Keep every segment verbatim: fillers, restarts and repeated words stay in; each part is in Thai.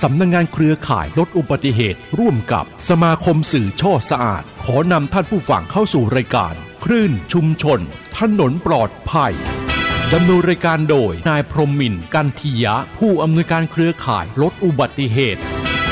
สำนักงานเครือข่ายลดอุบัติเหตุร่วมกับสมาคมสื่อช่อสะอาดขอนำท่านผู้ฟังเข้าสู่รายการคลื่นชุมชนถนนปลอดภัยดำเนินรายการโดยนายพรหมินทร์กันทิยะผู้อำนวยการเครือข่ายลดอุบัติเหตุ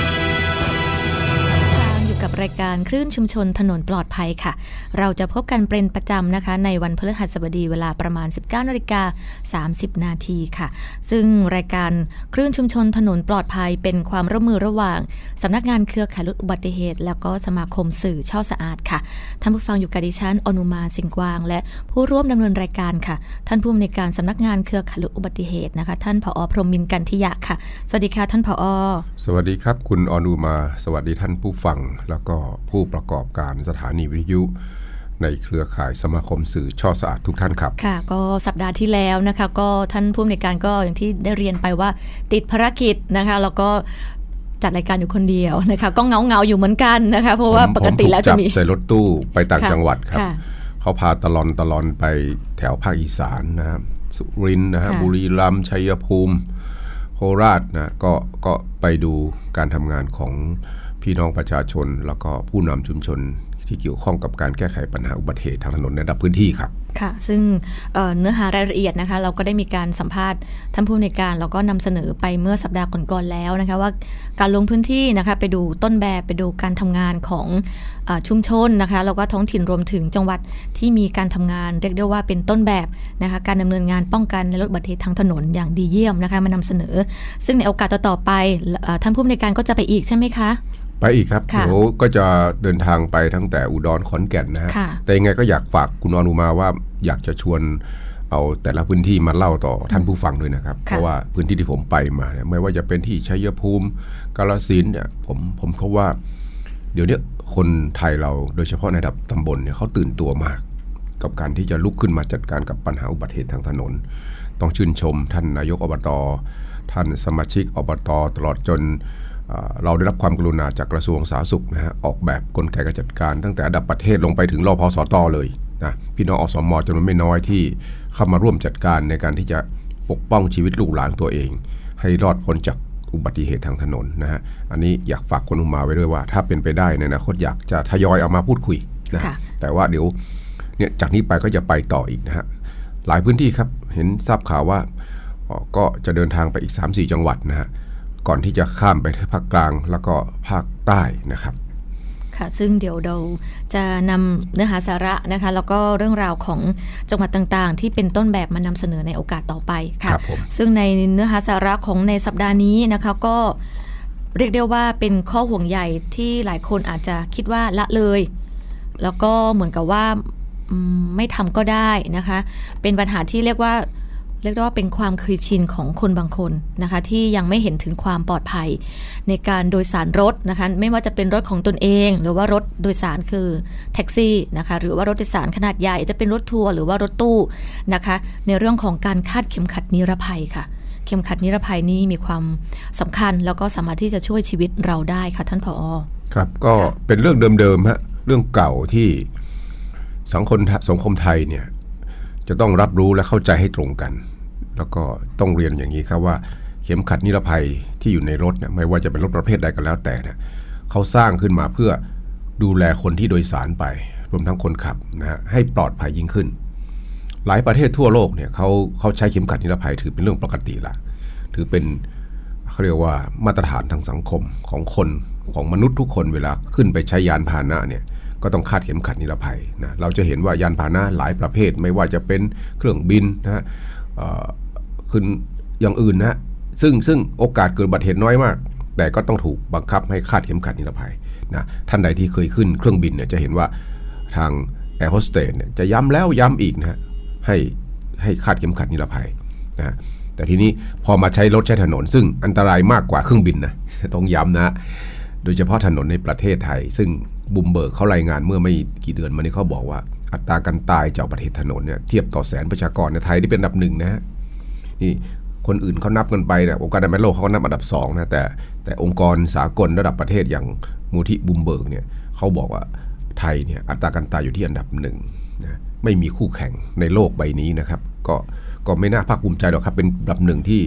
กับรายการคลื่นชุมชนถนนปลอดภัยค่ะเราจะพบกันเป็นประจำนะคะในวันพฤหัสบดีเวลาประมาณ สิบเก้านาฬิกาสามสิบนาทีค่ะซึ่งรายการคลื่นชุมชนถนนปลอดภัยเป็นความร่วมมือระหว่างสำนักงานเครือข่ายลดอุบัติเหตุแล้วก็สมาคมสื่อช่อสะอาดค่ะท่านผู้ฟังอยู่กับดิฉันอนุมาสิงห์กวางและผู้ร่วมดำเนินรายการค่ะท่านผู้อำนวยการสำนักงานเครือข่ายลดอุบัติเหตุนะคะท่านผอ.พรหมินทร์กันทิยะค่ะสวัสดีค่ะท่านผอ. สวัสดีครับคุณอนุมาสวัสดีท่านผู้ฟังแล้วก็ผู้ประกอบการสถานีวิทยุในเครือข่ายสมาคมสื่อช่อสะอาดทุกท่านครับค่ะก็สัปดาห์ที่แล้วนะคะก็ท่านผู้อำนวยการก็อย่างที่ได้เรียนไปว่าติดภารกิจนะคะแล้วก็จัดรายการอยู่คนเดียวนะคะก็เงาเงาอยู่เหมือนกันนะคะเพราะว่าปกติแล้วจะมีผมถูกจับใส่รถตู้ไปต่างจังหวัดครับเขาพาตลอนตลอนไปแถวภาคอีสานนะครับสุรินทร์นะฮะบุรีรัมย์ชัยภูมิโคราชนะก็ก็ไปดูการทำงานของพี่น้องประชาชนแล้วก็ผู้นำชุมชนที่เกี่ยวข้องกับการแก้ไขปัญหาอุบัติเหตุทางถนนในระดับพื้นที่ครับค่ะซึ่ง เอ่อ เนื้อหารายละเอียดนะคะเราก็ได้มีการสัมภาษณ์ท่านผู้อำนวยการแล้วก็นำเสนอไปเมื่อสัปดาห์ก่อนๆแล้วนะคะว่าการลงพื้นที่นะคะไปดูต้นแบบไปดูการทำงานของเอ่อชุมชนนะคะแล้วก็ท้องถิ่นรวมถึงจังหวัดที่มีการทำงานเรียกได้ว่าเป็นต้นแบบนะคะการดำเนินงานป้องกันและลดอุบัติเหตุทางถนนอย่างดีเยี่ยมนะคะมานำเสนอซึ่งในโอกาสต่อๆไปท่านผู้อำนวยการก็จะไปอีกใช่ไหมคะไปอีกครับเดี๋ยวก็จะเดินทางไปตั้งแต่อุดรขอนแก่นนะฮะแต่ยังไงก็อยากฝากคุณอนุมาว่าอยากจะชวนเอาแต่ละพื้นที่มาเล่าต่อท่านผู้ฟังด้วยนะครับเพราะว่าพื้นที่ที่ผมไปมาเนี่ยไม่ว่าจะเป็นที่ชัยภูมิกาฬสินธุ์เนี่ยผมผมพบว่าเดี๋ยวนี้คนไทยเราโดยเฉพาะในระดับตำบลเนี่ยเขาตื่นตัวมากกับการที่จะลุกขึ้นมาจัดการกับปัญหาอุบัติเหตุทางถนนต้องชื่นชมท่านนายกอบต.ท่านสมาชิกอบต.ตลอดจนเราได้รับความกรุณาจากกระทรวงสาธารณสุขนะฮะออกแบบกลไกการจัดการตั้งแต่ระดับประเทศลงไปถึงรพสต.เลยนะพี่น้องอสม.จำนวนไม่น้อยที่เข้ามาร่วมจัดการในการที่จะปกป้องชีวิตลูกหลานตัวเองให้รอดพ้นจากอุบัติเหตุทางถนนนะฮะอันนี้อยากฝากคนอุมาไว้ด้วยว่าถ้าเป็นไปได้ในอนาคตอยากจะทยอยเอามาพูดคุยนะแต่ว่าเดี๋ยวเนี่ยจากนี้ไปก็จะไปต่ออีกนะฮะหลายพื้นที่ครับเห็นทราบข่าวว่าก็จะเดินทางไปอีก สามสี่ จังหวัดนะฮะก่อนที่จะข้ามไปภาคกลางแล้วก็ภาคใต้นะครับค่ะซึ่งเดี๋ยวเราจะนำเนื้อหาสาระนะคะแล้วก็เรื่องราวของจังหวัดต่างๆที่เป็นต้นแบบมานำเสนอในโอกาสต่อไปค่ะซึ่งในเนื้อหาสาระของในสัปดาห์นี้นะคะก็เรียกได้ว่าเป็นข้อห่วงใยที่หลายคนอาจจะคิดว่าละเลยแล้วก็เหมือนกับว่าไม่ทำก็ได้นะคะเป็นปัญหาที่เรียกว่าเรียกได้ว่าเป็นความเคยชินของคนบางคนนะคะที่ยังไม่เห็นถึงความปลอดภัยในการโดยสารรถนะคะไม่ว่าจะเป็นรถของตนเองหรือว่ารถโดยสารคือแท็กซี่นะคะหรือว่ารถโดยสารขนาดใหญ่จะเป็นรถทัวร์หรือว่ารถตู้นะคะในเรื่องของการคาดเข็มขัดนิรภัยค่ะเข็มขัดนิรภัยนี้มีความสำคัญแล้วก็สามารถที่จะช่วยชีวิตเราได้ค่ะท่านผอ. ครับก็เป็นเรื่องเดิมๆฮะเรื่องเก่าที่สังคมสังคมไทยเนี่ยจะต้องรับรู้และเข้าใจให้ตรงกันแล้วก็ต้องเรียนอย่างนี้ครับว่าเข็มขัดนิรภัยที่อยู่ในรถเนี่ยไม่ว่าจะเป็นรถประเภทใดก็แล้วแต่เนี่ยเขาสร้างขึ้นมาเพื่อดูแลคนที่โดยสารไปรวมทั้งคนขับนะฮะให้ปลอดภัยยิ่งขึ้นหลายประเทศทั่วโลกเนี่ยเขาเขาใช้เข็มขัดนิรภัยถือเป็นเรื่องปกติละถือเป็นเขาเรียกว่ามาตรฐานทางสังคมของคนของมนุษย์ทุกคนเวลาขึ้นไปใช้ยานพาหนะเนี่ยก็ต้องคาดเข็มขัดนิรภัยนะเราจะเห็นว่ายานพาหนะหลายประเภทไม่ว่าจะเป็นเครื่องบินนะฮะขึ้นอย่างอื่นนะซึ่งซึ่งโอกาสเกิดอุบัติเหตุน้อยมากแต่ก็ต้องถูกบังคับให้คาดเข็มขัดนิรภัยนะท่านใดที่เคยขึ้นเครื่องบินเนี่ยจะเห็นว่าทางแอร์โฮสเตสเนี่ยจะย้ำแล้วย้ำอีกนะให้ให้คาดเข็มขัดนิรภัยนะแต่ทีนี้พอมาใช้รถใช้ถนนซึ่งอันตรายมากกว่าเครื่องบินนะต้องย้ำนะโดยเฉพาะถนนในประเทศไทยซึ่งบุมเบิร์กเขารายงานเมื่อไม่กี่เดือนมานี้เขาบอกว่าอัตราการตายจากอุบัติเหตุถนนเนี่ยเทียบต่อแสนประชากรในไทยที่เป็นอันดับหนึ่งนะนี่คนอื่นเขานับกันไปเนี่ยองค์การอนามัยโลกเขาก็นับอันดับสองนะแต่แต่องค์กรสากลระดับประเทศอย่างมูลที่บุมเบิร์กเนี่ยเขาบอกว่าไทยเนี่ยอัตราการตายอยู่ที่อันดับหนึ่งนะไม่มีคู่แข่งในโลกใบนี้นะครับก็ก็ไม่น่าภาคภูมิใจหรอกครับเป็นอันดับหนึ่งที่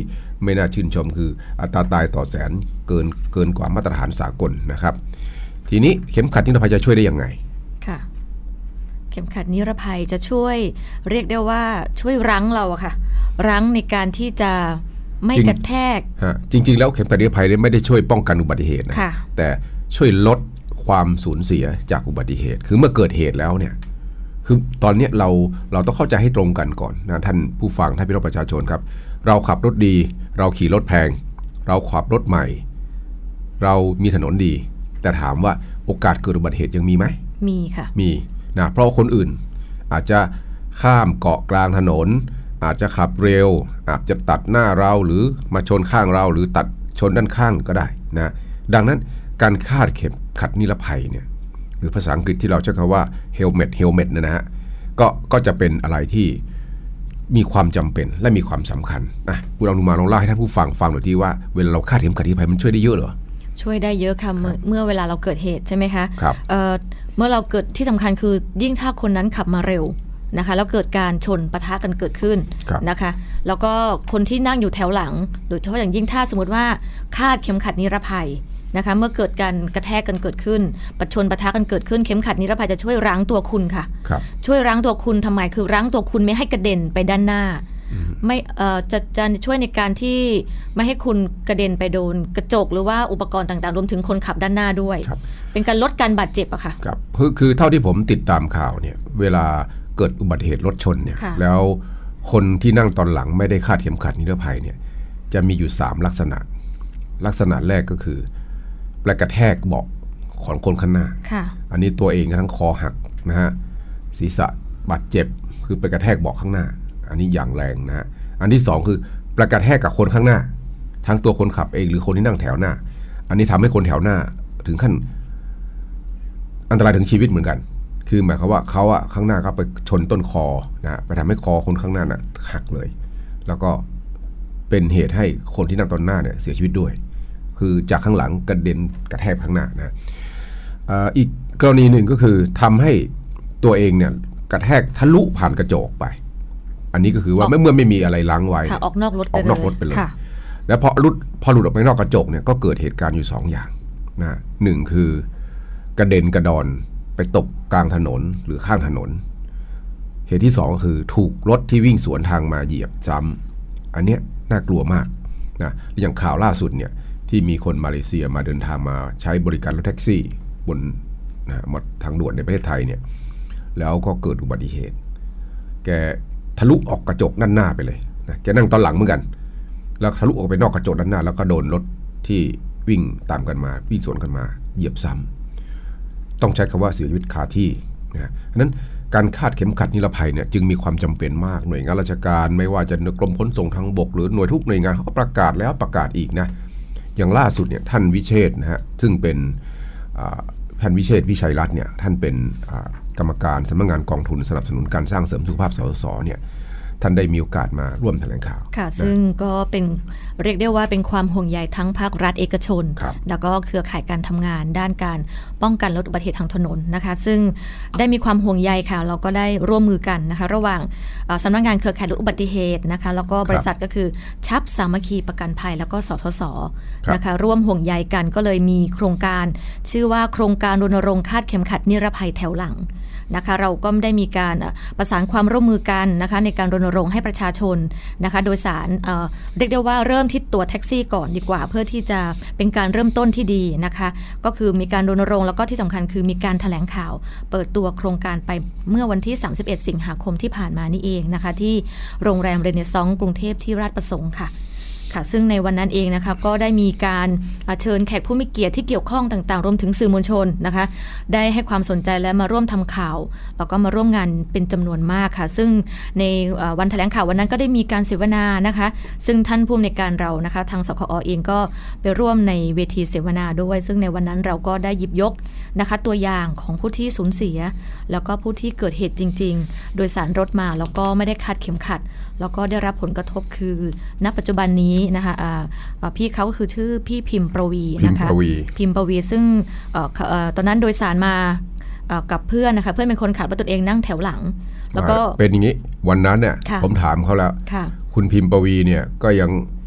ไม่น่าชื่นชมคืออัตราตายต่อแสนเกินเกินกว่ามาตรฐานสากลนะครับทีนี้เข็มขัดนิรภัยจะช่วยได้ยังไงค่ะเข็มขัดนิรภัยจะช่วยเรียกได้ว่าช่วยรั้งเราอะค่ะรั้งในการที่จะไม่กระแทกจริงๆแล้วเข็มขัดนิรภัยไม่ได้ช่วยป้องกันอุบัติเหตุนะแต่ช่วยลดความสูญเสียจากอุบัติเหตุคือเมื่อเกิดเหตุแล้วเนี่ยคือตอนนี้เราเราต้องเข้าใจให้ตรงกันก่อนนะท่านผู้ฟังท่านพี่น้องประชาชนครับเราขับรถดีเราขี่รถแพงเราขับรถใหม่เรามีถนนดีแต่ถามว่าโอกาสเกิดอุบัติเหตุยังมีไหมมีค่ะมีนะเพราะคนอื่นอาจจะข้ามเกาะกลางถนนอาจจะขับเร็วอาจจะตัดหน้าเราหรือมาชนข้างเราหรือตัดชนด้านข้างก็ได้นะดังนั้นการคาดเข็มขัดนิรภัยเนี่ยหรือภาษาอังกฤษที่เราใช้คำว่า helmet helmet นะฮะก็ก็จะเป็นอะไรที่มีความจำเป็นและมีความสำคัญนะคุณลองดูมาลองเล่าให้ท่านผู้ฟังฟังหน่อยที่ว่าเวลาเราคาดเข็มขัดนิรภัยมันช่วยได้เยอะเหรอช่วยได้เยอะค่ะเมื่อเวลาเราเกิดเหตุใช่ไหมคะครับเอ่อเมื่อเราเกิดที่สำคัญคือยิ่งถ้าคนนั้นขับมาเร็วนะคะแล้วเกิดการชนปะทะกันเกิดขึ้นนะคะแล้วก็คนที่นั่งอยู่แถวหลังโดยเฉพาะอย่างยิ่งถ้าสมมติว่าคาดเข็มขัดนิรภัยนะคะเมื่อเกิดการกระแทกกันเกิดขึ้นปะชนปะทะกันเกิดขึ้นเข็มขัดนิรภัยจะช่วยรั้งตัวคุณค่ะช่วยรั้งตัวคุณทำไมคือรั้งตัวคุณไม่ให้กระเด็นไปด้านหน้าไม่เอ่อจะจะช่วยในการที่ไม่ให้คุณกระเด็นไปโดนกระจกหรือว่าอุปกรณ์ต่างๆรวมถึงคนขับด้านหน้าด้วยเป็นการลดการบาดเจ็บอะค่ะครับคือคือเท่าที่ผมติดตามข่าวเนี่ยเวลาเกิดอุบัติเหตุรถชนเนี่ยแล้วคนที่นั่งตอนหลังไม่ได้คาดเข็มขัดนิรภัยเนี่ยจะมีอยู่สามลักษณะลักษณะแรกก็คือไปกระแทกเบาะของคนข้างหน้าอันนี้ตัวเองทั้งคอหักนะฮะศีรษะบาดเจ็บคือไปกระแทกเบาะข้างหน้าอันนี้อย่างแรงนะฮะอันที่สองคือประกระแทกกับคนข้างหน้าทั้งตัวคนขับเองหรือคนที่นั่งแถวหน้าอันนี้ทำให้คนแถวหน้าถึงขั้นอันตรายถึงชีวิตเหมือนกันคือหมายความว่าเขาอะข้างหน้าเขาไปชนต้นคอนะไปทำให้คอคนข้างหน้าน่ะหักเลยแล้วก็เป็นเหตุให้คนที่นั่งตอนหน้าเนี่ยเสียชีวิตด้วยคือจากข้างหลังกระเด็นกระแทกข้างหน้านะอีกกรณีหนึ่งก็คือทำให้ตัวเองเนี่ยกระแทกทะลุผ่านกระจกไปอันนี้ก็คือว่าเมื่อไม่มีอะไรล้างไว้ออกนอกรถออกนอกรถไปเลยแล้วพอหลุดพอหลุดออกไปนอกกระจกเนี่ยก็เกิดเหตุการณ์อยู่สองอย่างนะหนึ่งคือกระเด็นกระดอนไปตกกลางถนนหรือข้างถนนเหตุที่สองก็คือถูกรถที่วิ่งสวนทางมาเหยียบซ้ำอันเนี้ยน่ากลัวมากนะอย่างข่าวล่าสุดเนี่ยที่มีคนมาเลเซียมาเดินทางมาใช้บริการรถแท็กซี่บนนะทางด่วนในประเทศไทยเนี่ยแล้วก็เกิดอุบัติเหตุแกทะลุออกกระจกด้านหน้าไปเลยนะแกนั่งตอนหลังเหมือนกันแล้วทะลุออกไปนอกกระจกด้านหน้าแล้วก็โดนรถที่วิ่งตามกันมาวิ่งสวนกันมาเหยียบซ้ำต้องใช้คำว่าเสียชีวิตคาที่นะเพราะนั้นการคาดเข็มขัดนิรภัยเนี่ยจึงมีความจำเป็นมากหน่วยงานราชการไม่ว่าจะกรมขนส่งทางบกหรือหน่วยทุกหน่วยงานเขาก็ประกาศแล้วประกาศอีกนะอย่างล่าสุดเนี่ยท่านวิเชษฐ์นะฮะซึ่งเป็นท่านวิเชษฐ์วิชัยรัตน์เนี่ยท่านเป็นกรรมการสำนักงานกองทุนสนับสนุนการสร้างเสริมสุขภาพสสสเนี่ยท่านได้มีโอกาสมาร่วมแถลงข่าวค่ะซึ่งก็เป็นเรียกได้ว่าเป็นความห่วงใยทั้งภาครัฐเอกชนแล้วก็เครือข่ายการทำงานด้านการป้องกันลดอุบัติเหตุทางถนนนะคะซึ่งได้มีความห่วงใยค่ะเราก็ได้ร่วมมือกันนะคะระหว่างสำนักงานเครือข่ายลดอุบัติเหตุนะคะแล้วก็บริษัทก็คือชับสามัคคีประกันภัยแล้วก็สทศนะคะร่วมห่วงใยกันก็เลยมีโครงการชื่อว่าโครงการรณรงค์คาดเข็มขัดนิรภัยแถวหลังนะคะเราก็ได้มีการประสานความร่วมมือกันนะคะในการรณรงค์ให้ประชาชนนะคะโดยสารเอ่อเรียกได้ว่าเริ่มที่ตัวแท็กซี่ก่อนดีกว่าเพื่อที่จะเป็นการเริ่มต้นที่ดีนะคะก็คือมีการรณรงค์แล้วก็ที่สำคัญคือมีการแถลงข่าวเปิดตัวโครงการไปเมื่อวันที่สามสิบเอ็ดสิงหาคมที่ผ่านมานี่เองนะคะที่โรงแรมเรเนซองส์กรุงเทพที่ราชประสงค์ค่ะค่ะซึ่งในวันนั้นเองนะคะก็ได้มีการเชิญแขกผู้มีเกียรติที่เกี่ยวข้องต่างๆรวมถึงสื่อมวลชนนะคะได้ให้ความสนใจและมาร่วมทำข่าวแล้วก็มาร่วมงานเป็นจำนวนมากค่ะซึ่งในวันแถลงข่าววันนั้นก็ได้มีการเสวนานะคะซึ่งท่านผู้อำนวยการเรานะคะทางสคอ.เองก็ไปร่วมในเวทีเสวนาด้วยซึ่งในวันนั้นเราก็ได้หยิบยกนะคะตัวอย่างของผู้ที่สูญเสียแล้วก็ผู้ที่เกิดเหตุจริงๆโดยสารรถมาแล้วก็ไม่ได้คาดเข็มขัดแล้วก็ได้รับผลกระทบคือณปัจจุบันนี้นะคะพี่เขาก็คือชื่อพี่พิมพ์ประวีนะคะพิมพ์ประวีซึ่งตอนนั้นโดยสารมากับเพื่อนนะคะเพื่อนเป็นคนขับรถตัวเองนั่งแถวหลังแล้วก็เป็นอย่างนี้วันนั้นเนี่ยผมถามเขาแล้วคุณพิมพ์ประวีเนี่ยก็ยัง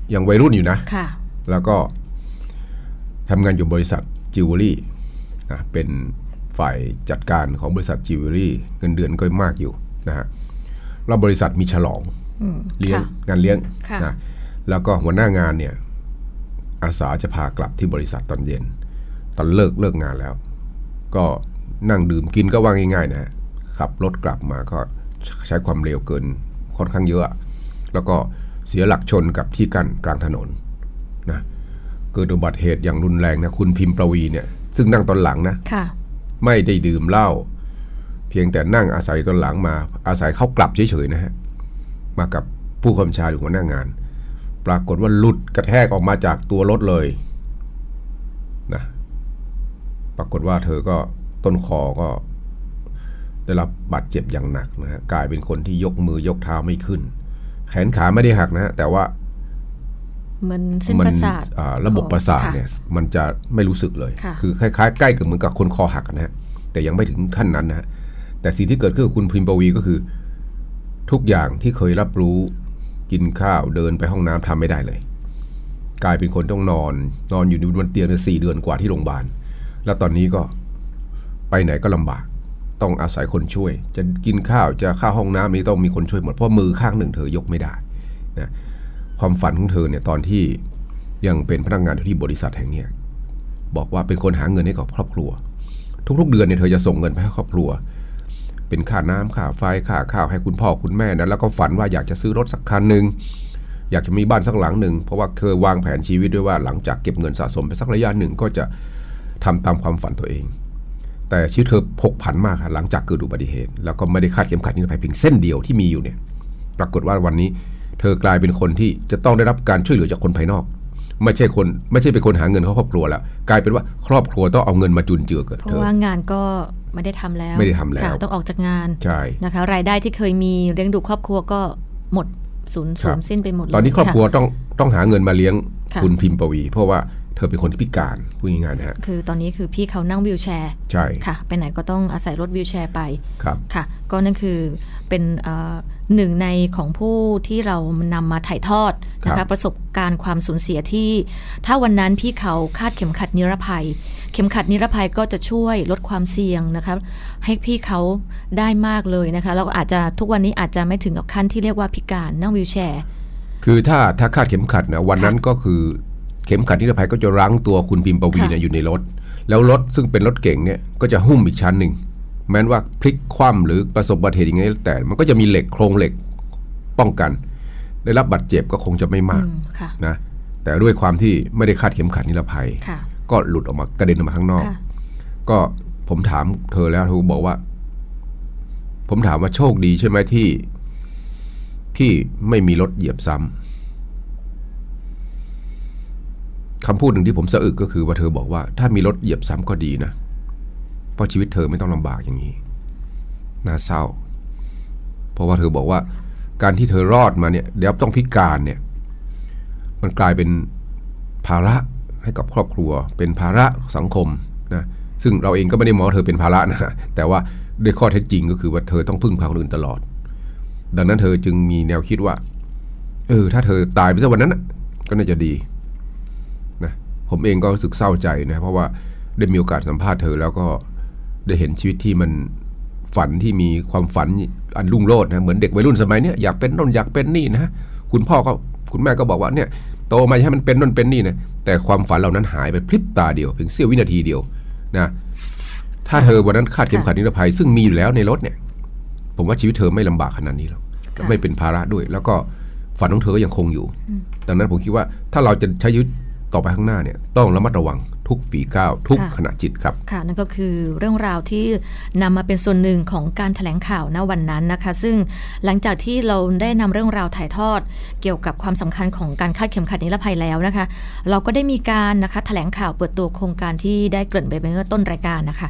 ยังวัยรุ่นอยู่นะค่ะแล้วก็ทำงานอยู่บริษัทจิวเวลรี่นะเป็นฝ่ายจัดการของบริษัทจิวเวลรี่เงินเดือนก็มากอยู่นะฮะแล้วบริษัทมีฉลองเลี้ยงงานเลี้ยงนะแล้วก็หัวหน้างานเนี่ยอาสาจะพากลับที่บริษัทตอนเย็นตอนเลิกเลิกงานแล้วก็นั่งดื่มกินก็ว่าง่ายๆนะขับรถกลับมาก็ใช้ความเร็วเกินค่อนข้างเยอะแล้วก็เสียหลักชนกับที่กั้นกลางถนนนะเกิดอุบัติเหตุอย่างรุนแรงนะคุณพิมพ์ประวีเนี่ยซึ่งนั่งตอนหลังนะไม่ได้ดื่มเหล้าเพียงแต่นั่งอาศัยตอนหลังมาอาศัยเข้ากลับเฉยๆนะฮะมากับผู้กำกับชาหรือหัวหน้างานปรากฏว่าหลุดกระแทกออกมาจากตัวรถเลยนะปรากฏว่าเธอก็ต้นคอก็ได้รับบาดเจ็บอย่างหนักนะฮะกลายเป็นคนที่ยกมือยกเท้าไม่ขึ้นแขนขาไม่ได้หักนะฮะแต่ว่ามันเส้นประสาทระบบประสาทเนี่ยมันจะไม่รู้สึกเลยคือคล้ายๆใกล้กับเหมือนกับคนคอหักนะฮะแต่ยังไม่ถึงขั้นนั้นนะฮะแต่สิ่งที่เกิดขึ้นกับคุณพิมพ์ปวีก็คือทุกอย่างที่เคยรับรู้กินข้าวเดินไปห้องน้ำทำไม่ได้เลยกลายเป็นคนต้องนอนนอนอยู่บนเตียงสี่เดือนกว่าที่โรงพยาบาลแล้วตอนนี้ก็ไปไหนก็ลำบากต้องอาศัยคนช่วยจะกินข้าวจะเข้าห้องน้ำนี่ต้องมีคนช่วยหมดเพราะมือข้างหนึ่งเธอยกไม่ได้นะความฝันของเธอเนี่ยตอนที่ยังเป็นพนักงานอยู่ที่บริษัทแห่งนี้บอกว่าเป็นคนหาเงินให้กับครอบครัวทุกๆเดือนเนี่ยเธอจะส่งเงินไปให้ครอบครัวเป็นค่าน้ำค่าไฟค่าข้าวให้คุณพ่อคุณแม่นะแล้วก็ฝันว่าอยากจะซื้อรถสักคันหนึ่งอยากจะมีบ้านสักหลังหนึ่งเพราะว่าเคยวางแผนชีวิตด้วยว่าหลังจากเก็บเงินสะสมไปสักระยะหนึ่งก็จะทำตามความฝันตัวเองแต่ชีวิตเธอผกผันมากหลังจากเกิดอุบัติเหตุแล้วก็ไม่ได้คาดเข็มขัดนิรภัยเพียงเส้นเดียวที่มีอยู่เนี่ยปรากฏว่าวันนี้เธอกลายเป็นคนที่จะต้องได้รับการช่วยเหลือจากคนภายนอกไม่ใช่คนไม่ใช่เป็นคนหาเงินเข้าครอบครัวแล้วกลายเป็นว่าครอบครัวต้องเอาเงินมาจุนเจือเกิดเธอเพราะว่างานก็ไม่ได้ทำแล้วไม่ได้ทำแล้วต้องออกจากงานใช่นะคะรายได้ที่เคยมีเลี้ยงดูครอบครัวก็หมดสูญสูญสิ้นไปหมดเลยตอนนี้ครอบครัวต้องต้องหาเงินมาเลี้ยงคุณพิมพ์ปวีเพราะว่าเธอเป็นคนที่พิการพูดง่ายๆนะฮะคือตอนนี้คือพี่เขานั่งวีลแชร์ใช่ค่ะไปไหนก็ต้องอาศัยรถวีลแชร์ไปครับค่ะก็นั่นคือเป็นหนึ่งในของผู้ที่เรานำมาถ่ายทอดนะคะประสบการณ์ความสูญเสียที่ถ้าวันนั้นพี่เขาคาดเข็มขัดนิรภัยเข็มขัดนิรภัยก็จะช่วยลดความเสี่ยงนะคะให้พี่เขาได้มากเลยนะคะแล้วก็อาจจะทุกวันนี้อาจจะไม่ถึงกับขั้นที่เรียกว่าพิการนั่งวีลแชร์คือถ้าถ้าคาดเข็มขัดนะวันนั้นก็คือเข็มขัดนิรภัยก็จะรั้งตัวคุณพิมพ์ปวีเนี่ยอยู่ในรถแล้วรถซึ่งเป็นรถเก๋งเนี่ยก็จะหุ้มอีกชั้นหนึ่งแม้ว่าพลิกคว่ำหรือประสบอุบัติเหตุอย่างไรแต่มันก็จะมีเหล็กโครงเหล็กป้องกันได้รับบาดเจ็บก็คงจะไม่มากนะแต่ด้วยความที่ไม่ได้คาดเข็มขัดนิรภัยก็หลุดออกมากระเด็นออกมาข้างนอกก็ผมถามเธอแล้วเธอบอกว่าผมถามว่าโชคดีใช่ไหมที่ที่ไม่มีรถเหยียบซ้ำคำพูดหนึ่งที่ผมสะอึกก็คือว่าเธอบอกว่าถ้ามีรถเหยียบซ้ำก็ดีนะเพราะชีวิตเธอไม่ต้องลำบากอย่างนี้น่าเศร้าเพราะว่าเธอบอกว่าการที่เธอรอดมาเนี่ยเดี๋ยวต้องพิการเนี่ยมันกลายเป็นภาระให้กับครอบครัวเป็นภาระสังคมนะซึ่งเราเองก็ไม่ได้มองเธอเป็นภาระนะแต่ว่าด้วยข้อเท็จจริงก็คือว่าเธอต้องพึ่งพาคนอื่นตลอดดังนั้นเธอจึงมีแนวคิดว่าเออถ้าเธอตายไปซะวันนั้นนะก็น่าจะดีนะผมเองก็รู้สึกเศร้าใจนะเพราะว่าได้มีโอกาสสัมภาษณ์เธอแล้วก็ได้เห็นชีวิตที่มันฝันที่มีความฝันอันรุ่งโรจน์นะเหมือนเด็กวัยรุ่นสมัยนี้อยากเป็นน่นอยากเป็นนี่นะคุณพ่อก็คุณแม่ก็บอกว่าเนี่ยโตมาให้มันเป็นน่นเป็นนี่นะแต่ความฝันเหล่านั้นหายไปพริบตาเดียวเพียงเสี้ยววินาทีเดียวนะถ้าเธอวันนั้นคาดเข็มขัดนิรภัยซึ่งมีอยู่แล้วในรถเนี่ยผมว่าชีวิตเธอไม่ลำบากขนาดนี้หรอกไม่เป็นภาระด้วยแล้วก็ฝันของเธอก็ยังคงอยู่ดังนั้นผมคิดว่าถ้าเราจะใช้ชีวิตต่อไปข้างหน้าเนี่ยต้องระมัดระวังทุกฝีก้าวทุกขณะจิตครับค่ะนั่นก็คือเรื่องราวที่นำมาเป็นส่วนหนึ่งของการแถลงข่าวณวันนั้นนะคะซึ่งหลังจากที่เราได้นำเรื่องราวถ่ายทอดเกี่ยวกับความสำคัญของการคาดเข็มขัดนิรภัยแล้วนะคะเราก็ได้มีการนะคะแถลงข่าวเปิดตัวโครงการที่ได้เกริ่นไปเมื่อต้นรายการนะคะ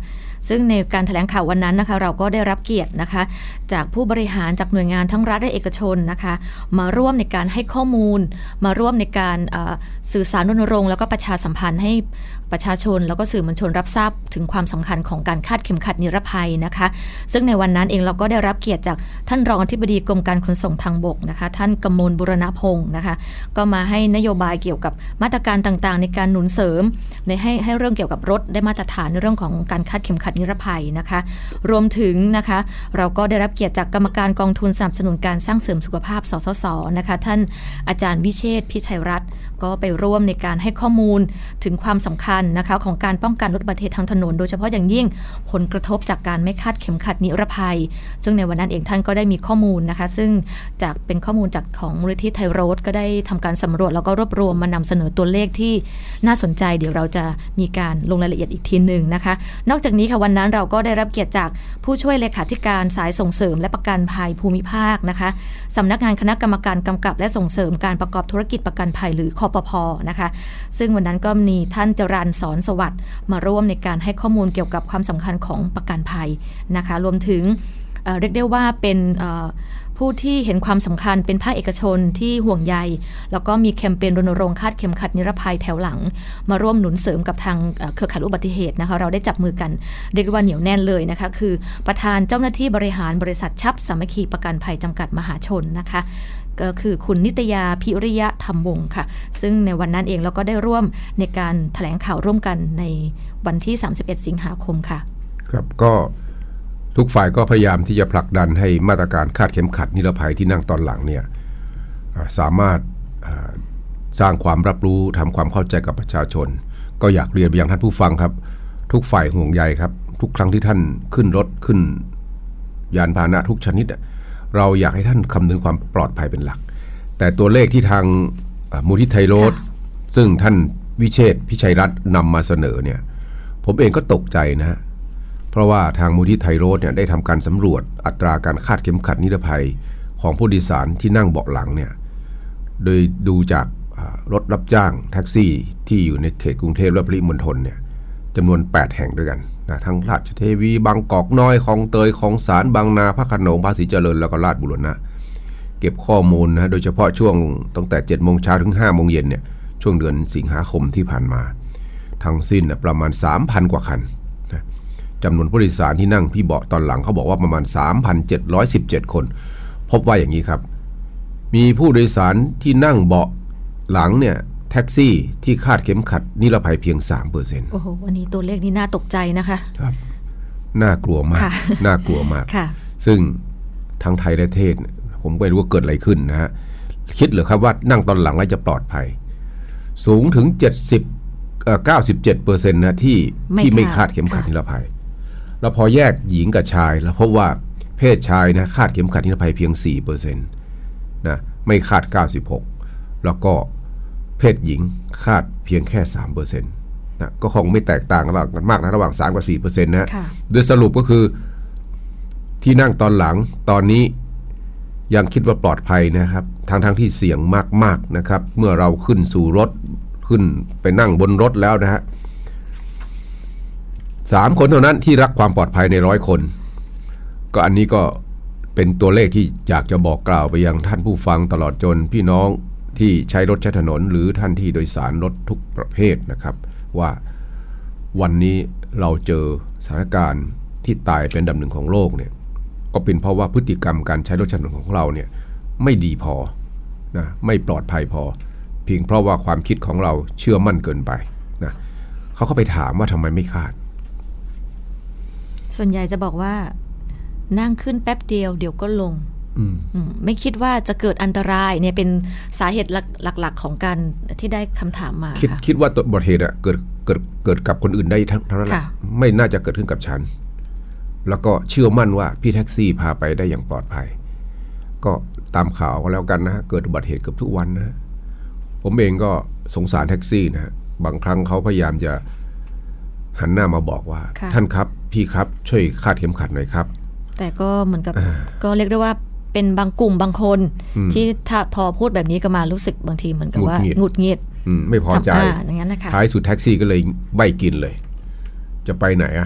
ซึ่งในการแถลงข่าววันนั้นนะคะเราก็ได้รับเกียรตินะคะจากผู้บริหารจากหน่วยงานทั้งรัฐและเอกชนนะคะมาร่วมในการให้ข้อมูลมาร่วมในการสื่อสารรณรงค์แล้วก็ประชาสัมพันธ์ให้ประชาชนแล้วก็สื่อมวลชนรับทราบถึงความสำคัญของการคาดเข็มขัดนิรภัยนะคะซึ่งในวันนั้นเองเราก็ได้รับเกียรติจากท่านรองอธิบดีกรมการขนส่งทางบกนะคะท่านกมลบุรณพงศ์นะคะก็มาให้นโยบายเกี่ยวกับมาตรการต่างๆในการหนุนเสริมในให้ให้เรื่องเกี่ยวกับรถได้มาตรฐานในเรื่องของการคาดเข็มขัดนิรภัยนะคะรวมถึงนะคะเราก็ได้รับเกียรติจากกรรมการกองทุนสนับสนุนการสร้างเสริมสุขภาพสสสนะคะท่านอาจารย์วิเชษฐ์พิชัยรัตน์ก็ไปร่วมในการให้ข้อมูลถึงความสำคัญนะคะของการป้องกันลดอุบัติเหตุทางถนนโดยเฉพาะอย่างยิ่งผลกระทบจากการไม่คาดเข็มขัดนิรภัยซึ่งในวันนั้นเองท่านก็ได้มีข้อมูลนะคะซึ่งจากเป็นข้อมูลจากของมูลนิธิไทยโรดก็ได้ทำการสำรวจแล้วก็รวบรวมมานำเสนอตัวเลขที่น่าสนใจเดี๋ยวเราจะมีการลงรายละเอียดอีกทีหนึ่งนะคะนอกจากนี้ค่ะวันนั้นเราก็ได้รับเกียรติจากผู้ช่วยเลขาธิการสายส่งเสริมและประกันภัยภูมิภาคนะคะสำนักงานคณะกรรมการกำกับและส่งเสริมการประกอบธุรกิจประกันภัยหรือคปภ.นะคะซึ่งวันนั้นก็มีท่านจรัญสอนสวัสดิ์มาร่วมในการให้ข้อมูลเกี่ยวกับความสำคัญของประกันภัยนะคะรวมถึง เอ่อ เรียกได้ว่าเป็นผู้ที่เห็นความสำคัญเป็นภาคเอกชนที่ห่วงใยแล้วก็มีแคมเปญรณรงค์คาดเข็มขัดนิรภัยแถวหลังมาร่วมหนุนเสริมกับทางเครือข่ายอุบัติเหตุนะคะเราได้จับมือกันเรียกว่าเหนียวแน่นเลยนะคะคือประธานเจ้าหน้าที่บริหารบริษัทชับสามัคคีประกันภัยจำกัดมหาชนนะคะก็คือคุณนิตยาพิริยะธรรมวงศ์ค่ะซึ่งในวันนั้นเองเราก็ได้ร่วมในการแถลงข่าวร่วมกันในวันที่สามสิบเอ็ดสิงหาคมค่ะครับก็ทุกฝ่ายก็พยายามที่จะผลักดันให้มาตรการคาดเข็มขัดนิรภัยที่นั่งตอนหลังเนี่ยสามารถสร้างความรับรู้ทำความเข้าใจกับประชาชนก็อยากเรียนไปยังท่านผู้ฟังครับทุกฝ่ายห่วงใยครับทุกครั้งที่ท่านขึ้นรถขึ้นยานพาหนะทุกชนิดเราอยากให้ท่านคำนึงความปลอดภัยเป็นหลักแต่ตัวเลขที่ทางมูลนิธิไทยโรดซึ่งท่านวิเชษฐ์พิชัยรัตน์นำมาเสนอเนี่ยผมเองก็ตกใจนะฮะเพราะว่าทางมูลนิธิไทยโรดเนี่ยได้ทำการสำรวจอัตราการคาดเข็มขัดนิรภัยของผู้โดยสารที่นั่งเบาะหลังเนี่ยโดยดูจากรถรับจ้างแท็กซี่ที่อยู่ในเขตกรุงเทพและปริมณฑลเนี่ยจำนวนแปดแห่งด้วยกันนะทั้งราชเทวีบางกอกน้อยคลองเตยคลองสานบางนาพระโขนงภาษีเจริญแล้วก็ลาดบุรณะเก็บข้อมูลนะโดยเฉพาะช่วงตั้งแต่เจ็ดโมงเช้าถึงห้าโมงเย็นเนี่ยช่วงเดือนสิงหาคมที่ผ่านมาทั้งสิ้นนะประมาณ สามพัน กว่าคันนะจำนวนผู้โดยสารที่นั่งที่เบาะตอนหลังเขาบอกว่าประมาณ สามพันเจ็ดร้อยสิบเจ็ด คนพบว่าอย่างนี้ครับมีผู้โดยสารที่นั่งเบาะหลังเนี่ยแท็กซี่ที่คาดเข็มขัดนิรภัยเพียง สามเปอร์เซ็นต์โอ้โหวันนี้ตัวเลขนี้น่าตกใจนะคะครับน่ากลัวมากน่ากลัวมากซึ่งทั้งไทยและเทศผมไม่รู้ว่าเกิดอะไรขึ้นนะฮะคิดเหรอครับว่านั่งตอนหลังแล้วจะปลอดภัยสูงถึงเจ็ดสิบเอ่อ เก้าสิบเจ็ดเปอร์เซ็นต์ นะที่ที่ไม่คาดเข็มขัดนิรภัยแล้วพอแยกหญิงกับชายแล้วพบว่าเพศชายนะคาดเข็มขัดนิรภัยเพียง สี่เปอร์เซ็นต์ นะไม่คาดเก้าสิบหกแล้วก็เพศหญิงคาดเพียงแค่ สามเปอร์เซ็นต์ นะก็คงไม่แตกต่างกันมากนะระหว่างสามกับ สี่เปอร์เซ็นต์ นะโดยสรุปก็คือที่นั่งตอนหลังตอนนี้ยังคิดว่าปลอดภัยนะครับทั้งทั้งที่เสี่ยงมากๆนะครับเมื่อเราขึ้นสู่รถขึ้นไปนั่งบนรถแล้วนะฮะสามคนเท่านั้นที่รักความปลอดภัยในร้อยคนก็อันนี้ก็เป็นตัวเลขที่อยากจะบอกกล่าวไปยังท่านผู้ฟังตลอดจนพี่น้องที่ใช้รถใช้ถนนหรือท่านที่โดยสารรถทุกประเภทนะครับว่าวันนี้เราเจอสถานการณ์ที่ตายเป็นอันดับหนึ่งของโลกเนี่ยก็เป็นเพราะว่าพฤติกรรมการใช้รถใช้ถนนของเราเนี่ยไม่ดีพอนะไม่ปลอดภัยพอเพียงเพราะว่าความคิดของเราเชื่อมั่นเกินไปนะเขาก็ไปถามว่าทำไมไม่คาดส่วนใหญ่จะบอกว่านั่งขึ้นแป๊บเดียวเดี๋ยวก็ลงไม่คิดว่าจะเกิดอันตรายเนี่ยเป็นสาเหตุหลักๆของการที่ได้คำถามมาคิดคิดว่าตัวบทเหตุอะเกิดเกิดเกิดกับคนอื่นได้ทั้งทั้งนั้นแหละไม่น่าจะเกิดขึ้นกับฉันแล้วก็เชื่อมั่นว่าพี่แท็กซี่พาไปได้อย่างปลอดภัยก็ตามข่าวก็แล้วกันนะเกิดอุบัติเหตุเกือบทุกวันนะผมเองก็สงสารแท็กซี่นะบางครั้งเขาพยายามจะหันหน้ามาบอกว่าท่านครับพี่ครับช่วยคาดเข็มขัดหน่อยครับแต่ก็เหมือนกับก็เรียกได้ว่าเป็นบางกลุ่มบางคนที่ถ้าพอพูดแบบนี้ก็มารู้สึกบางทีเหมือนกับว่าหงุดหงิดไม่พอใจอย่างนั้นนะคะท้ายสุดแท็กซี่ก็เลยใบกินเลยจะไปไหนอะ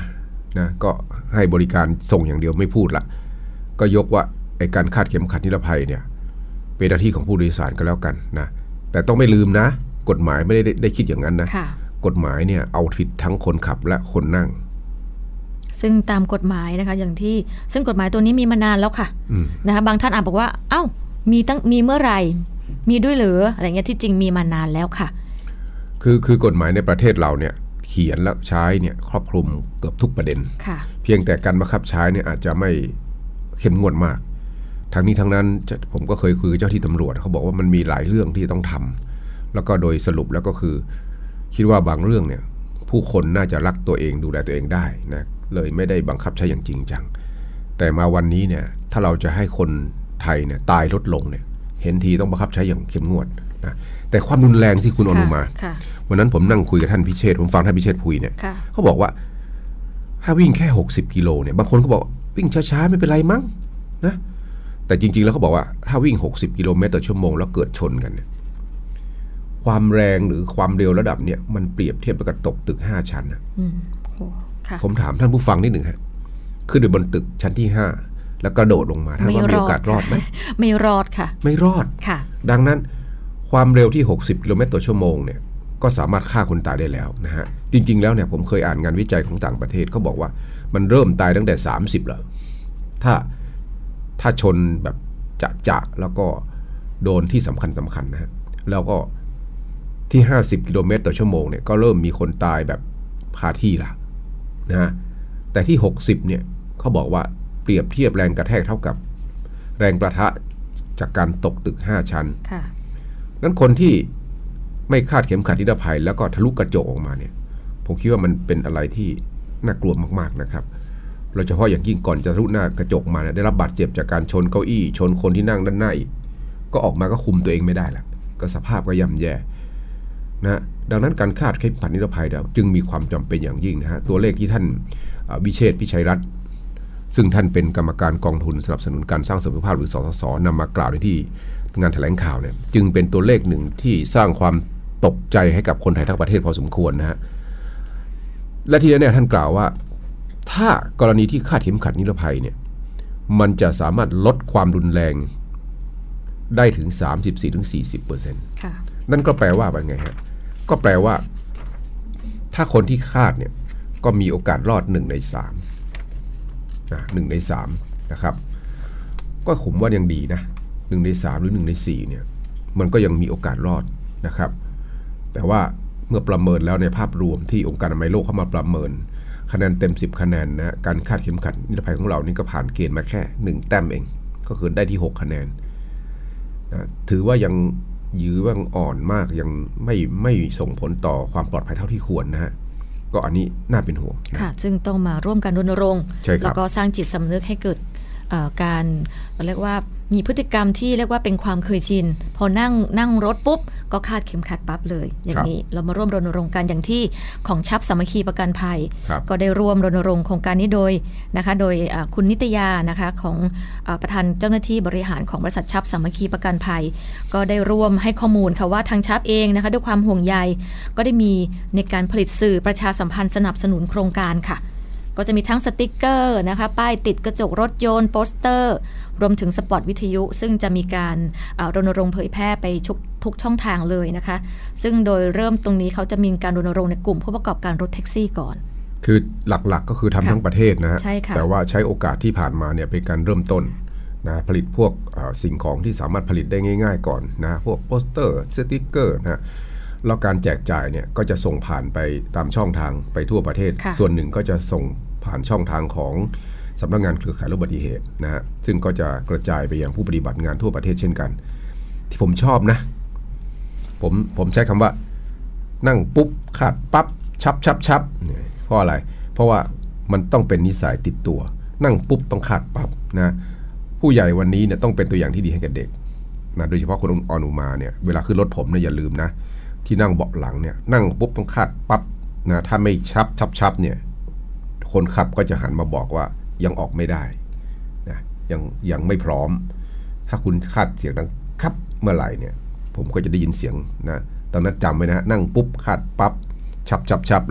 นะก็ให้บริการส่งอย่างเดียวไม่พูดละก็ยกว่าไอ้การคาดเข็มขัดนิรภัยเนี่ยเป็นหน้าที่ของผู้โดยสารก็แล้วกันนะแต่ต้องไม่ลืมนะกฎหมายไม่ได้ได้คิดอย่างนั้นนะกฎหมายเนี่ยเอาผิดทั้งคนขับและคนนั่งซึ่งตามกฎหมายนะคะอย่างที่ซึ่งกฎหมายตัวนี้มีมานานแล้วค่ะนะคะบางท่านอาจบอกว่าเอ้ามีตั้งมีเมื่อไหร่มีด้วยหรืออะไรเงี้ยที่จริงมีมานานแล้วค่ะคือคือกฎหมายในประเทศเราเนี่ยเขียนและใช้เนี่ยครอบคลุมเกือบทุกประเด็นเพียงแต่การบังคับใช้เนี่ยอาจจะไม่เข้มงวดมากทั้งนี้ทั้งนั้นผมก็เคยคุยกับเจ้าที่ตำรวจเขาบอกว่ามันมีหลายเรื่องที่ต้องทำแล้วก็โดยสรุปแล้วก็คือคิดว่าบางเรื่องเนี่ยผู้คนน่าจะรักตัวเองดูแลตัวเองได้นะเลยไม่ได้บังคับใช้อย่างจริงจังแต่มาวันนี้เนี่ยถ้าเราจะให้คนไทยเนี่ยตายลดลงเนี่ยเห็นทีต้องบังคับใช้อย่างเข้มงวดนะแต่ความรุนแรงที่คุณอนุมาวันนั้นผมนั่งคุยกับท่านพิเชษผมฟังท่านพิเชษคุยเนี่ยเขาบอกว่าถ้าวิ่งแค่หกสิบกิโลเนี่ยบางคนก็บอกวิ่งช้าๆไม่เป็นไรมั้งนะแต่จริงๆแล้วเขาบอกว่าถ้าวิ่งหกสิบกิโลเมตรต่อชั่วโมงแล้วเกิดชนกันเนี่ยความแรงหรือความเร็วระดับเนี่ยมันเปรียบเทียบกับตกตึกห้าชั้นนะผมถามท่านผู้ฟังนิดหนึ่งฮะขึ้นไปบนตึกชั้นที่ห้าแล้วกระโดดลงมาท่านว่ามีโอกาสรอดไหมไม่รอดค่ะไม่รอดค่ะดังนั้นความเร็วที่หกสิบกิโลเมตรต่อชั่วโมงเนี่ยก็สามารถฆ่าคนตายได้แล้วนะฮะจริงๆแล้วเนี่ยผมเคยอ่านงานวิจัยของต่างประเทศเขาบอกว่ามันเริ่มตายตั้งแต่สามสิบแล้วถ้าถ้าชนแบบจะจะแล้วก็โดนที่สำคัญสำคัญนะฮะแล้วก็ที่ห้าสิบกิโลเมตรต่อชั่วโมงเนี่ยก็เริ่มมีคนตายแบบคาที่ละนะฮะแต่ที่หกสิบเนี่ยเขาบอกว่าเปรียบเทียบแรงกระแทกเท่ากับแรงประทะจากการตกตึกห้าชั้นค่ะนั้นคนที่ไม่คาดเข็มขัดนิรภัยแล้วก็ทะลุกระจกออกมาเนี่ยผมคิดว่ามันเป็นอะไรที่น่ากลัวมากๆนะครับโดยเฉพาะอย่างยิ่งก่อนจะทะลุหน้ากระจกมาเนี่ยได้รับบาดเจ็บจากการชนเก้าอี้ชนคนที่นั่งด้านหน้าอีกก็ออกมาก็คุมตัวเองไม่ได้ละก็สภาพก็ย่ำแย่นะดังนั้นการคาดเข็มขัดนิรภัยจึงมีความจำเป็นอย่างยิ่งนะฮะตัวเลขที่ท่านวิเชษฐ์พิชัยรัตน์ซึ่งท่านเป็นกรรมการกองทุนสนับสนุนการสร้างเสถียรภาพหรือสสสนำมากล่าวในที่งานแถลงข่าวเนี่ยจึงเป็นตัวเลขหนึ่งที่สร้างความตกใจให้กับคนไทยทั้งประเทศพอสมควรนะฮะและทีนี้เนี่ยท่านกล่าวว่าถ้ากรณีที่คาดเข็มขัดนิรภัยเนี่ยมันจะสามารถลดความรุนแรงได้ถึง สามสิบสี่ถึงสี่สิบเปอร์เซ็นต์ ค่ะนั่นก็แปลว่าเป็นไงฮะก็แปลว่าถ้าคนที่คาดเนี่ยก็มีโอกาสรอดหนึ่งในสามนะหนึ่งในสามนะครับก็ผมว่ายังดีนะหนึ่งในสามหรือหนึ่งในสี่เนี่ยมันก็ยังมีโอกาสรอดนะครับแต่ว่าเมื่อประเมินแล้วในภาพรวมที่องค์การอนามัยโลกเข้ามาประเมินคะแนนเต็มสิบคะแนนนะการคาดเข็มขัดนิรภัยของเรานี่ก็ผ่านเกณฑ์มาแค่หนึ่งแต้มเองก็คือได้ที่หกคะแนนนะถือว่ายังยื้อว่าอ่อนมากยังไม่ไม่ส่งผลต่อความปลอดภัยเท่าที่ควรนะฮะก็อันนี้น่าเป็นห่วงค่ะซึ่งต้องมาร่วมกันรณรงค์แล้วก็สร้างจิตสำนึกให้เกิดการเรียกว่ามีพฤติกรรมที่เรียกว่าเป็นความเคยชินพอนั่งนั่งรถปุ๊บก็คาดเข็มขัดปั๊บเลยอย่างนี้เรามาร่วมรณรงค์กันอย่างที่ของชับสามัคคีประกันภัยก็ได้ร่วมรณรงค์โครงการนี้โดยนะคะโดยคุณนิตยานะคะของประธานเจ้าหน้าที่บริหารของบริษัทชับสามัคคีประกันภัยก็ได้ร่วมให้ข้อมูลค่ะว่าทางชับเองนะคะด้วยความห่วงใยก็ได้มีในการผลิตสื่อประชาสัมพันธ์สนับสนุนโครงการค่ะก็จะมีทั้งสติ๊กเกอร์นะคะป้ายติดกระจกรถยนต์โปสเตอร์รวมถึงสปอตวิทยุซึ่งจะมีการรณรงค์เผยแพร่ไปทุกทุกช่องทางเลยนะคะซึ่งโดยเริ่มตรงนี้เขาจะมีการรณรงค์ในกลุ่มผู้ประกอบการรถแท็กซี่ก่อนคือหลักๆก็คือทำทั้งประเทศนะฮะแต่ว่าใช้โอกาสที่ผ่านมาเนี่ยเป็นการเริ่มต้นนะผลิตพวกสิ่งของที่สามารถผลิตได้ง่ายๆก่อนนะพวกโปสเตอร์สติ๊กเกอร์นะแล้วการแจกจ่ายเนี่ยก็จะส่งผ่านไปตามช่องทางไปทั่วประเทศส่วนหนึ่งก็จะส่งผ่านช่องทางของสำนักงานเครือข่ายลดอุบัติเหตุนะฮะซึ่งก็จะกระจายไปยังผู้ปฏิบัติงานทั่วประเทศเช่นกันที่ผมชอบนะผมผมใช้คำว่านั่งปุ๊บขาดปั๊บชับชับชับเพราะอะไรเพราะว่ามันต้องเป็นนิสัยติดตัวนั่งปุ๊บต้องขาดปั๊บนะผู้ใหญ่วันนี้เนี่ยต้องเป็นตัวอย่างที่ดีให้กับเด็กนะโดยเฉพาะคนอ่อนอุมาเนี่ยเวลาขึ้นรถผมเนี่ยอย่าลืมนะที่นั่งเบาะหลังเนี่ยนั่งปุ๊บต้องขาดปั๊บนะถ้าไม่ชับชับชับเนี่ยคนขับก็จะหันมาบอกว่ายังออกไม่ได้นะยังยังไม่พร้อมถ้าคุณคาดเสียงดังครับเมื่อไหร่เนี่ยผมก็จะได้ยินเสียงนะตอนนั้นจำไว้นะนั่งปุ๊บคาดปั๊บชับชับชับแล้ว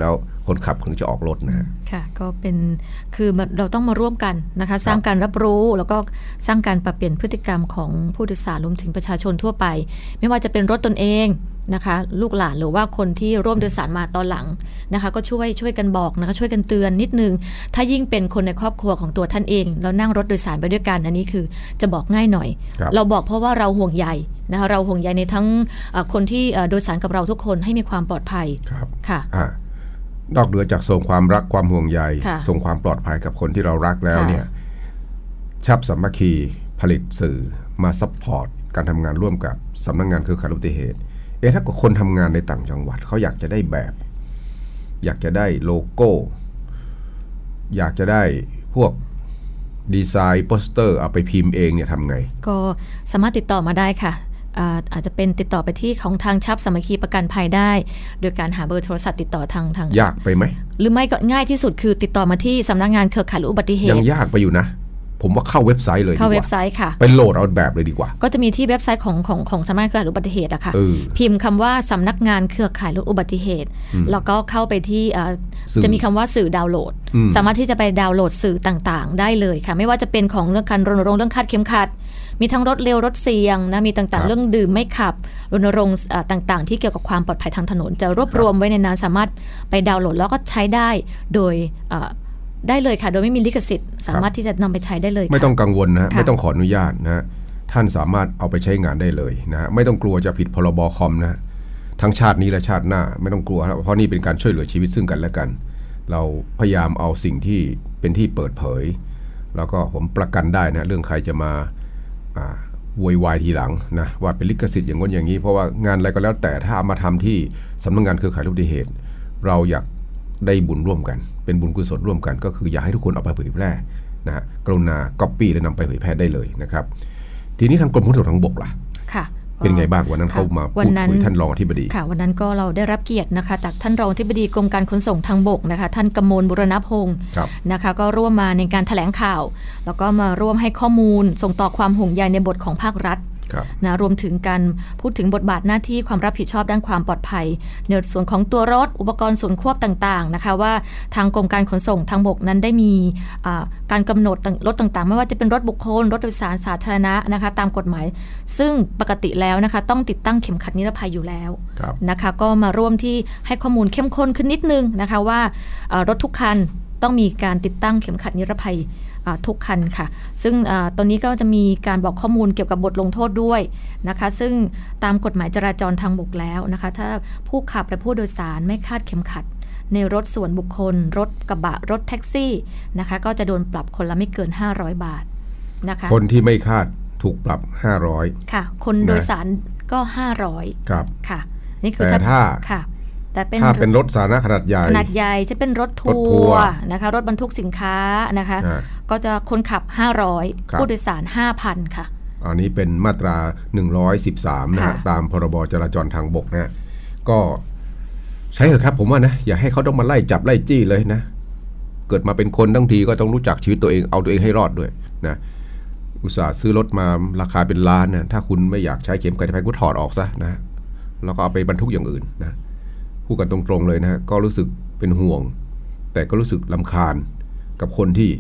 คนขับถึงจะออกรถนะค่ะก็เป็นคือเราต้องมาร่วมกันนะคะสร้างการรับรู้แล้วก็สร้างการปรับเปลี่ยนพฤติกรรมของผู้โดยสารรวมถึงประชาชนทั่วไปไม่ว่าจะเป็นรถตนเองนะคะลูกหลานหรือว่าคนที่ร่วมโดยสารมาตอนหลังนะคะก็ช่วยช่วยกันบอกนะคะช่วยกันเตือนนิดนึงถ้ายิ่งเป็นคนในครอบครัวของตัวท่านเองแล้วนั่งรถโดยสารไปด้วยกันอันนี้คือจะบอกง่ายหน่อยเราบอกเพราะว่าเราห่วงใยนะคะเราห่วงใยในทั้งคนที่โดยสารกับเราทุกคนให้มีความปลอดภัยค่ะนอกเหนือจากส่งความรักความห่วงใยส่งความปลอดภัยกับคนที่เรารักแล้วเนี่ยชับสามัคคีผลิตสื่อมาซัพพอร์ตการทำงานร่วมกับสำนักงานเครือข่ายอุบัติเหตุเอ๊ะถ้าคนทำงานในต่างจังหวัดเขาอยากจะได้แบบอยากจะได้โลโก้อยากจะได้พวกดีไซน์โปสเตอร์เอาไปพิมพ์เองเนี่ยทำไงก็สามารถติดต่อมาได้ค่ะอาจจะเป็นติดต่อไปที่ของทางชับสามัคคีประกันภัยได้โดยการหาเบอร์โทรศัพท์ติดต่อทางทางยากไปไหมหรือไม่ก็ง่ายที่สุดคือติดต่อมาที่สำนักงานเครือข่ายอุบัติเหตุยังยากไปอยู่นะผมว่าเข้าเว็บไซต์เลยเข้าเว็บไซต์ค่ะไปโหลดเอาแบบเลยดีกว่าก็จะมีที่เว็บไซต์ของของของสำนักงานเครือข่ายอุบัติเหตุอะค่ะพิมพ์คำว่าสำนักงานเครือข่ายลดอุบัติเหตุแล้วก็เข้าไปที่จะมีคำว่าสื่อดาวน์โหลดสามารถที่จะไปดาวน์โหลดสื่อต่างๆได้เลยค่ะไม่ว่าจะเป็นของเรื่องการรณรงค์เรื่องคาดเข็มขัดมีทั้งรถเร็วรถเสี่ยงนะมีต่างๆเรื่องดื่มไม่ขับรณรงค์ต่างๆที่เกี่ยวกับความปลอดภัยทางถนนจะรวบรวมไว้ในนั้นสามารถไปดาวน์โหลดแล้วก็ใช้ได้โดยได้เลยค่ะโดยไม่มีลิขสิทธิ์สามารถที่จะนำไปใช้ได้เลยไม่ต้องกังวลนะไม่ต้องขออนุญาตนะท่านสามารถเอาไปใช้งานได้เลยนะไม่ต้องกลัวจะผิดพรบคอมนะทั้งชาตินี้และชาติหน้าไม่ต้องกลัวเพราะนี่เป็นการช่วยเหลือชีวิตซึ่งกันและกันเราพยายามเอาสิ่งที่เป็นที่เปิดเผยแล้วก็ผมประกันได้นะเรื่องใครจะมาโวยวายทีหลังนะว่าเป็นลิขสิทธิ์อย่างง้นอย่างนี้เพราะว่างานอะไรก็แล้วแต่ถ้าเอามาทำที่สำนักงานเครือข่ายอุบัติเหตุเราอยากได้บุญร่วมกันเป็นบุญกุศลร่วมกันก็คืออยากให้ทุกคนเอาไปเผยแพร่นะฮะกรุณาก๊อปปี้และนำไปเผยแพร่ได้เลยนะครับทีนี้ทางกรมขนส่งทางบกล่ะค่ะเป็นไงบ้างวันนั้นเข้ามาพูดคุยท่านรองอธิบดีค่ะวันนั้นก็เราได้รับเกียรตินะคะจากท่านรองอธิบดีกรมการขนส่งทางบกนะคะท่านกมลบุรณพงศ์นะคะก็ร่วมมาในการแถลงข่าวแล้วก็มาร่วมให้ข้อมูลส่งต่อความห่วงใยในบทของภาครัฐนะรวมถึงการพูดถึงบทบาทหน้าที่ความรับผิดชอบด้านความปลอดภัยในส่วนของตัวรถอุปกรณ์ส่วนควบต่างๆนะคะว่าทางกรมการขนส่งทางบกนั้นได้มีการกำหนดรถต่างๆไม่ว่าจะเป็นรถบุคคลรถโดยสารสาธารณะนะคะตามกฎหมายซึ่งปกติแล้วนะคะต้องติดตั้งเข็มขัดนิรภัยอยู่แล้วนะคะก็มาร่วมที่ให้ข้อมูลเข้มข้นขึ้นนิดนึงนะคะว่ารถทุกคันต้องมีการติดตั้งเข็มขัดนิรภัยทุกคันค่ะซึ่งตอนนี้ก็จะมีการบอกข้อมูลเกี่ยวกับบทลงโทษด้วยนะคะซึ่งตามกฎหมายจราจรทางบกแล้วนะคะถ้าผู้ขับและผู้โดยสารไม่คาดเข็มขัดในรถส่วนบุคคลรถกระบะรถแท็กซี่นะคะก็จะโดนปรับคนละไม่เกินห้าร้อยบาทนะคะคนที่ไม่คาดถูกปรับห้าร้อยค่ะคนโดยสารก็ห้าร้อยครับค่ะนี่คือแต่ถ้าค่ะแต่ถ้าเป็นรถสาธารณะขนาดใหญ่ขนาดใหญ่จะเป็นรถทัวร์นะคะรถบรรทุกสินค้านะคะก็จะคนขับห้าร้อยผู้โดยสาร ห้าพัน ค่ะอันนี้เป็นมาตราหนึ่งร้อยสิบสามนะฮะตามพรบจราจรทางบกนะก็ใช้เถอะครับผมว่านะอย่าให้เขาต้องมาไล่จับไล่จี้เลยนะเกิดมาเป็นคนทั้งทีก็ต้องรู้จักชีวิตตัวเองเอาตัวเองให้รอดด้วยนะอุตส่าห์ซื้อรถมาราคาเป็นล้านนะถ้าคุณไม่อยากใช้เข็มขัดนิรภัยก็ถอดออกซะนะแล้วก็เอาไปบรรทุกอย่างอื่นนะพูดกันตรงๆเลยนะก็รู้สึกเป็นห่วงแต่ก็รู้สึกรำคาญกับคนที่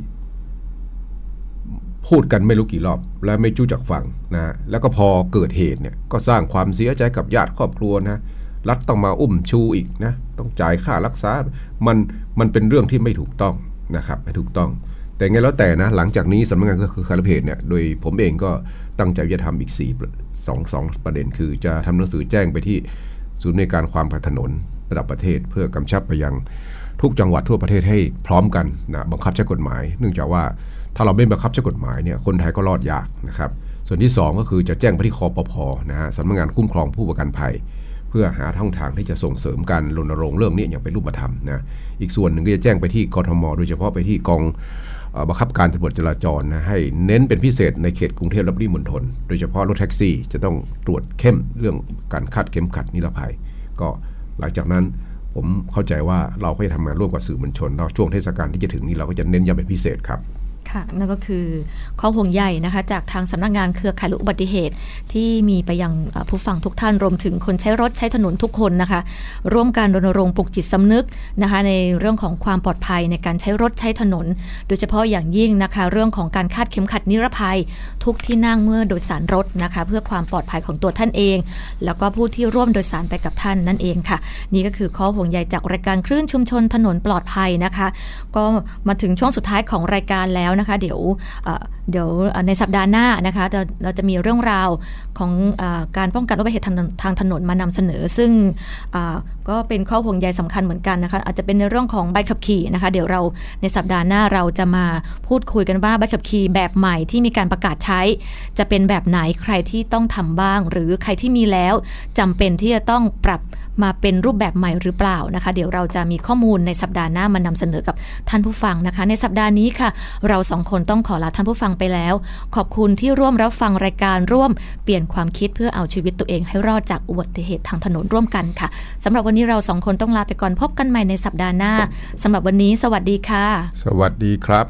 พูดกันไม่รู้กี่รอบและไม่รู้จักฟังนะแล้วก็พอเกิดเหตุเนี่ยก็สร้างความเสียใจกับญาติครอบครัวนะรัฐต้องมาอุ้มชูอีกนะต้องจ่ายค่ารักษามันมันเป็นเรื่องที่ไม่ถูกต้องนะครับไม่ถูกต้องแต่ไงแล้วแต่นะหลังจากนี้สำนักงานเครือข่ายเพจเนี่ยโดยผมเองก็ตั้งใจจะทำอีกสี่ สอง สองประเด็นคือจะทำหนังสือแจ้งไปที่ศูนย์ในการความผ่านถนนระดับประเทศเพื่อกำชับไปยังทุกจังหวัดทั่วประเทศให้พร้อมกันนะบังคับใช้กฎหมายเนื่องจากว่าถ้าเราไม่บังคับใช้กฎหมายเนี่ยคนไทยก็รอดยากนะครับส่วนที่สองก็คือจะแจ้งไปที่คปภ.นะฮะสำนักงานคุ้มครองผู้ประกันภัยเพื่อหาช่องทางที่จะส่งเสริมการรณรงค์เรื่องนี้อย่างเป็นรูปธรรมนะอีกส่วนหนึ่งก็จะแจ้งไปที่กทม.โดยเฉพาะไปที่กองบังคับการตำรวจจราจรนะให้เน้นเป็นพิเศษในเขตกรุงเทพและปริมณฑลโดยเฉพาะรถแท็กซี่จะต้องตรวจเข้มเรื่องการคาดเข็มขัดนิรภัยก็หลังจากนั้นผมเข้าใจว่าเราก็จะทำงานร่วมกับสื่อมวลชนแล้วช่วงเทศกาลที่จะถึงนี้เราก็จะเน้นย้ำเป็นพิเศษครับค่ะนั่นก็คือข้อห่วงใยนะคะจากทางสำนักงานเครือข่ายลดอุบัติเหตุที่มีไปยังผู้ฟังทุกท่านรวมถึงคนใช้รถใช้ถนนทุกคนนะคะร่วมการรณรงค์ปลุกจิตสำนึกนะคะในเรื่องของความปลอดภัยในการใช้รถใช้ถนนโดยเฉพาะอย่างยิ่งนะคะเรื่องของการคาดเข็มขัดนิรภัยทุกที่นั่งเมื่อโดยสารรถนะคะเพื่อความปลอดภัยของตัวท่านเองแล้วก็ผู้ที่ร่วมโดยสารไปกับท่านนั่นเองค่ะนี่ก็คือข้อห่วงใยจากรายการคลื่นชุมชนถนนปลอดภัยนะคะก็มาถึงช่วงสุดท้ายของรายการแล้วนะคะเดี๋ยวเดี๋ยวในสัปดาห์หน้านะคะเราเราจะมีเรื่องราวของการป้องกันอุบัติเหตุทางทางถนนมานำเสนอซึ่งก็เป็นข้อห่วงใยสำคัญเหมือนกันนะคะอาจจะเป็นในเรื่องของใบขับขี่นะคะเดี๋ยวเราในสัปดาห์หน้าเราจะมาพูดคุยกันว่าใบขับขี่แบบใหม่ที่มีการประกาศใช้จะเป็นแบบไหนใครที่ต้องทำบ้างหรือใครที่มีแล้วจำเป็นที่จะต้องปรับมาเป็นรูปแบบใหม่หรือเปล่านะคะเดี๋ยวเราจะมีข้อมูลในสัปดาห์หน้ามานำเสนอกับท่านผู้ฟังนะคะในสัปดาห์นี้ค่ะเราสองคนต้องขอลาท่านผู้ฟังไปแล้วขอบคุณที่ร่วมรับฟังรายการร่วมเปลี่ยนความคิดเพื่อเอาชีวิตตัวเองให้รอดจากอุบัติเหตุทางถนนร่วมกันค่ะสำหรับวันนี้เราสองคนต้องลาไปก่อนพบกันใหม่ในสัปดาห์หน้าสำหรับวันนี้สวัสดีค่ะสวัสดีครับ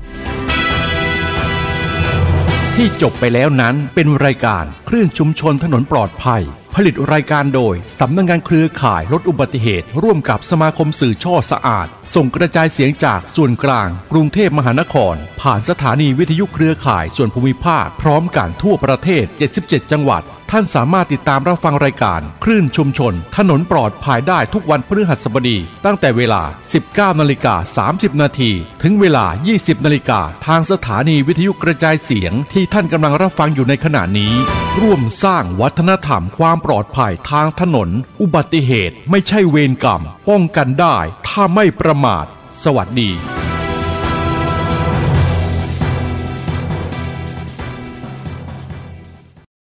ที่จบไปแล้วนั้นเป็นรายการคลื่นชุมชนถนนปลอดภัยผลิตรายการโดยสำนักงานเครือข่ายลดอุบัติเหตุร่วมกับสมาคมสื่อช่อสะอาดส่งกระจายเสียงจากส่วนกลางกรุงเทพมหานครผ่านสถานีวิทยุเครือข่ายส่วนภูมิภาคพร้อมกันทั่วประเทศเจ็ดสิบเจ็ดจังหวัดท่านสามารถติดตามรับฟังรายการคลื่นชุมชนถนนปลอดภัยได้ทุกวันพฤหัสบดีตั้งแต่เวลา สิบเก้านาฬิกาสามสิบนาทีถึงเวลา ยี่สิบนาฬิกาทางสถานีวิทยุกระจายเสียงที่ท่านกำลังรับฟังอยู่ในขณะนี้ร่วมสร้างวัฒนธรรมความปลอดภัยทางถนนอุบัติเหตุไม่ใช่เวรกรรมป้องกันได้ถ้าไม่ประมาทสวัสดี